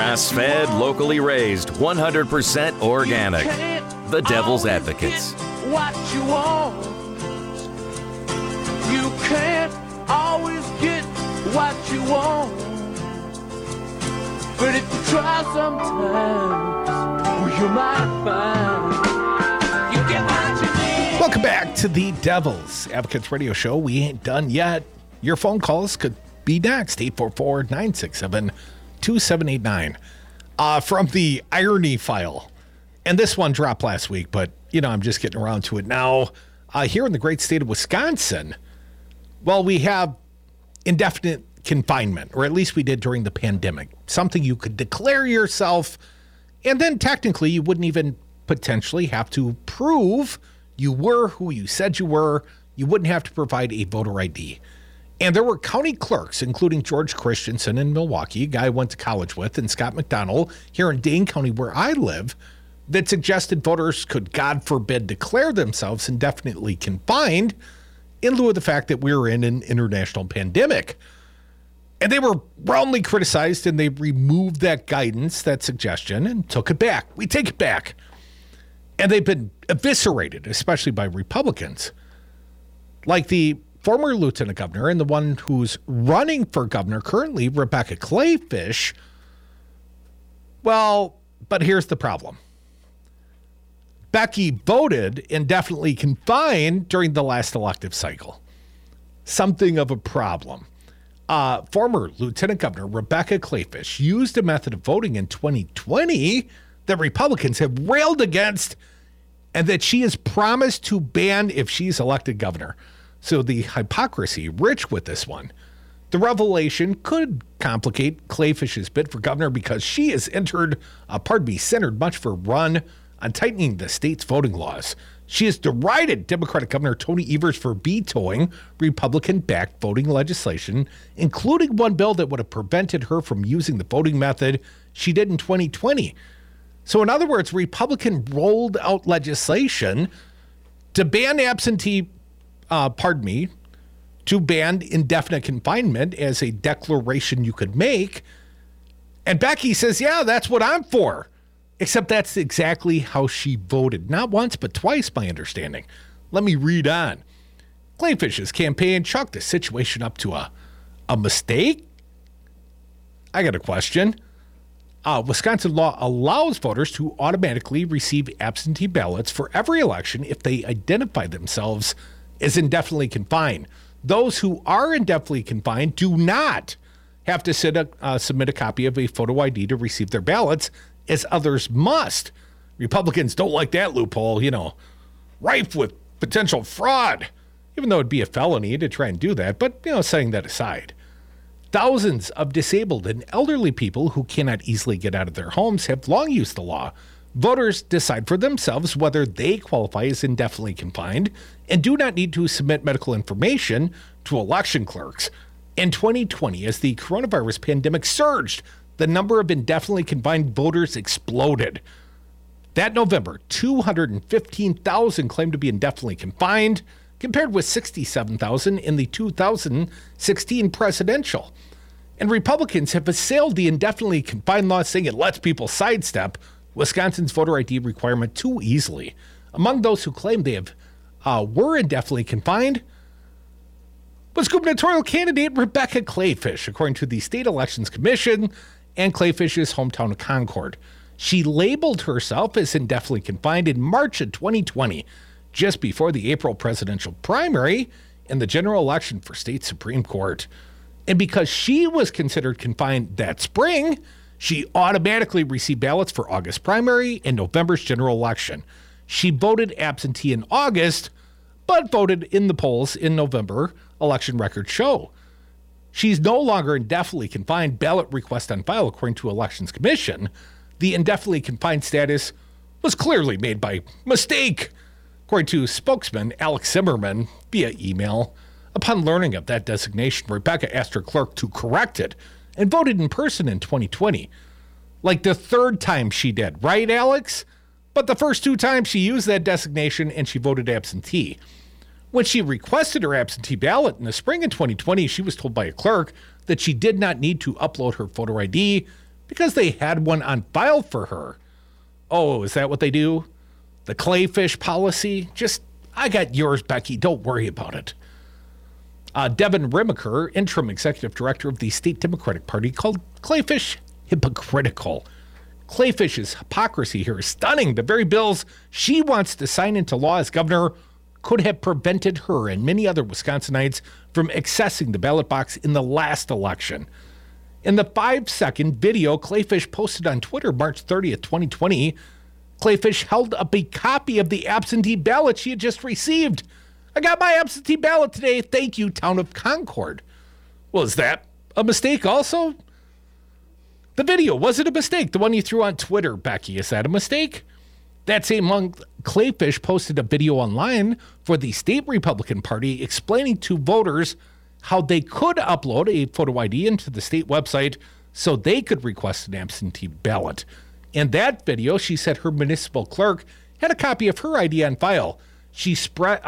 Grass-fed, locally raised, 100% organic. The Devil's Advocates. What you want. You can't always get what you want. But if you try sometimes, well, you might find you get what you need. Welcome back to the Devil's Advocates Radio Show. We ain't done yet. Your phone calls could be next. 844-967-2789. From the irony file. And this one dropped last week, but, I'm just getting around to it now. Here in the great state of Wisconsin, well, we have indefinite confinement, or at least we did during the pandemic. Something you could declare yourself, and then technically you wouldn't even potentially have to prove you were who you said you were. You wouldn't have to provide a voter ID. And there were county clerks, including George Christensen in Milwaukee, a guy I went to college with, and Scott McDonald here in Dane County, where I live, that suggested voters could, God forbid, declare themselves indefinitely confined in lieu of the fact that we were in an international pandemic. And they were roundly criticized, and they removed that guidance, that suggestion, and took it back. We take it back. And they've been eviscerated, especially by Republicans. Like the former lieutenant governor and the one who's running for governor currently, Rebecca Kleefisch. Well, but here's the problem. Becky voted indefinitely confined during the last elective cycle. Something of a problem. Former Lieutenant Governor Rebecca Kleefisch used a method of voting in 2020 that Republicans have railed against and that she has promised to ban if she's elected governor. So the hypocrisy rich with this one. The revelation could complicate Kleefisch's bid for governor because she has centered much of her run on tightening the state's voting laws. She has derided Democratic Governor Tony Evers for vetoing Republican-backed voting legislation, including one bill that would have prevented her from using the voting method she did in 2020. So in other words, Republican rolled out legislation to ban to ban indefinite confinement as a declaration you could make. And Becky says, yeah, that's what I'm for. Except that's exactly how she voted. Not once, but twice, my understanding. Let me read on. Kleefisch's campaign chalked the situation up to a mistake? I got a question. Wisconsin law allows voters to automatically receive absentee ballots for every election if they identify themselves as indefinitely confined. Those who are indefinitely confined do not have to submit a copy of a photo ID to receive their ballots, as others must. Republicans don't like that loophole, rife with potential fraud, even though it'd be a felony to try and do that. But, setting that aside, thousands of disabled and elderly people who cannot easily get out of their homes have long used the law. Voters decide for themselves whether they qualify as indefinitely confined and do not need to submit medical information to election clerks. In 2020, as the coronavirus pandemic surged, the number of indefinitely confined voters exploded. That November, 215,000 claimed to be indefinitely confined, compared with 67,000 in the 2016 presidential. And Republicans have assailed the indefinitely confined law, saying it lets people sidestep Wisconsin's voter ID requirement too easily. Among those who claim they were indefinitely confined was gubernatorial candidate Rebecca Kleefisch, according to the State Elections Commission and Kleefisch's hometown of Concord. She labeled herself as indefinitely confined in March of 2020, just before the April presidential primary and the general election for state Supreme Court. And because she was considered confined that spring, she automatically received ballots for August primary and November's general election. She voted absentee in August, but voted in the polls in November, election records show. She's no longer indefinitely confined. Ballot request on file, according to Elections Commission. The indefinitely confined status was clearly made by mistake, according to spokesman Alex Zimmerman via email. Upon learning of that designation, Rebecca asked her clerk to correct it and voted in person in 2020. Like the third time she did, right, Alex? But the first two times she used that designation and she voted absentee. When she requested her absentee ballot in the spring of 2020, she was told by a clerk that she did not need to upload her photo ID because they had one on file for her. Oh, is that what they do? The clayfish policy? I got yours, Becky. Don't worry about it. Devin Rimiker, interim executive director of the state Democratic Party, called clayfish hypocritical. Clayfish's hypocrisy here is stunning. The very bills she wants to sign into law as governor could have prevented her and many other Wisconsinites from accessing the ballot box in the last election. In the 5-second video Clayfish posted on Twitter March 30th, 2020, Clayfish held up a copy of the absentee ballot she had just received. I got my absentee ballot today. Thank you, Town of Concord. Well, is that a mistake also? The video, was it a mistake? The one you threw on Twitter, Becky, is that a mistake? That same month, Clayfish posted a video online for the state Republican Party explaining to voters how they could upload a photo ID into the state website so they could request an absentee ballot. In that video, she said her municipal clerk had a copy of her ID on file. She stressed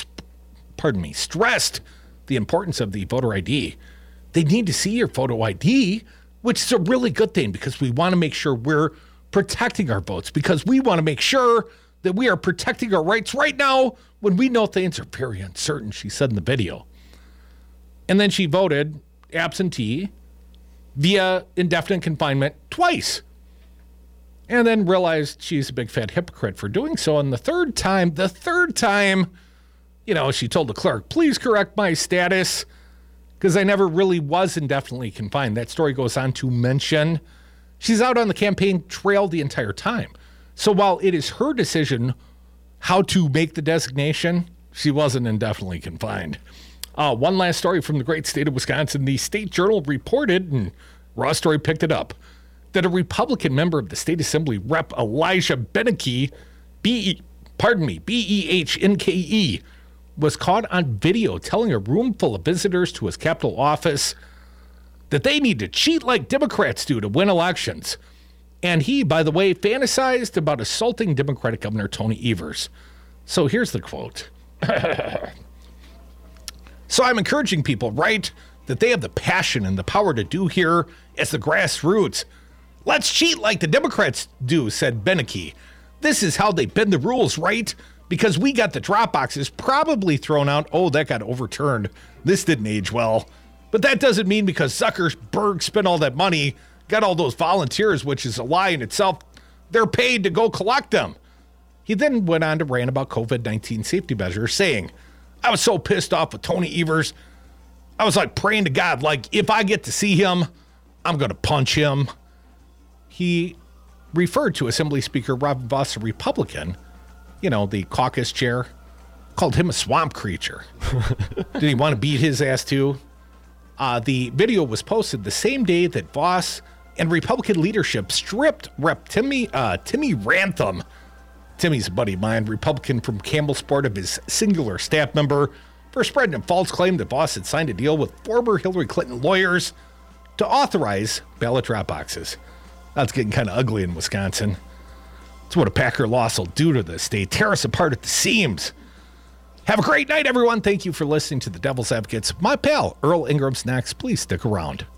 the importance of the voter ID. They need to see your photo ID, which is a really good thing because we want to make sure we're protecting our votes, because we want to make sure that we are protecting our rights right now when we know things are very uncertain, she said in the video. And then she voted absentee via indefinite confinement twice. And then realized she's a big fat hypocrite for doing so. And the third time, she told the clerk, please correct my status because I never really was indefinitely confined. That story goes on to mention she's out on the campaign trail the entire time. So while it is her decision how to make the designation, she wasn't indefinitely confined. One last story from the great state of Wisconsin. The State Journal reported, and Raw Story picked it up, that a Republican member of the State Assembly, Rep. Elijah Beneke, B-E-H-N-K-E, was caught on video telling a room full of visitors to his Capitol office that they need to cheat like Democrats do to win elections. And he, by the way, fantasized about assaulting Democratic Governor Tony Evers. So here's the quote. So I'm encouraging people, right, that they have the passion and the power to do here as the grassroots. Let's cheat like the Democrats do, said Beneke. This is how they bend the rules, right? Because we got the drop boxes probably thrown out. Oh, that got overturned. This didn't age well. But that doesn't mean because Zuckerberg spent all that money, got all those volunteers, which is a lie in itself, they're paid to go collect them. He then went on to rant about COVID-19 safety measures, saying, I was so pissed off with Tony Evers. I was like praying to God, like, if I get to see him, I'm going to punch him. He referred to Assembly Speaker Robin Vos, a Republican, the caucus chair, called him a swamp creature. Did he want to beat his ass too? The video was posted the same day that Vos and Republican leadership stripped Rep. Timmy Rantham. Timmy's a buddy of mine, Republican from Campbellsport, of his singular staff member for spreading a false claim that Vos had signed a deal with former Hillary Clinton lawyers to authorize ballot drop boxes. That's getting kind of ugly in Wisconsin. That's what a Packer loss will do to the state. Tear us apart at the seams. Have a great night, everyone. Thank you for listening to The Devil's Advocates. My pal, Earl Ingram's next. Please stick around.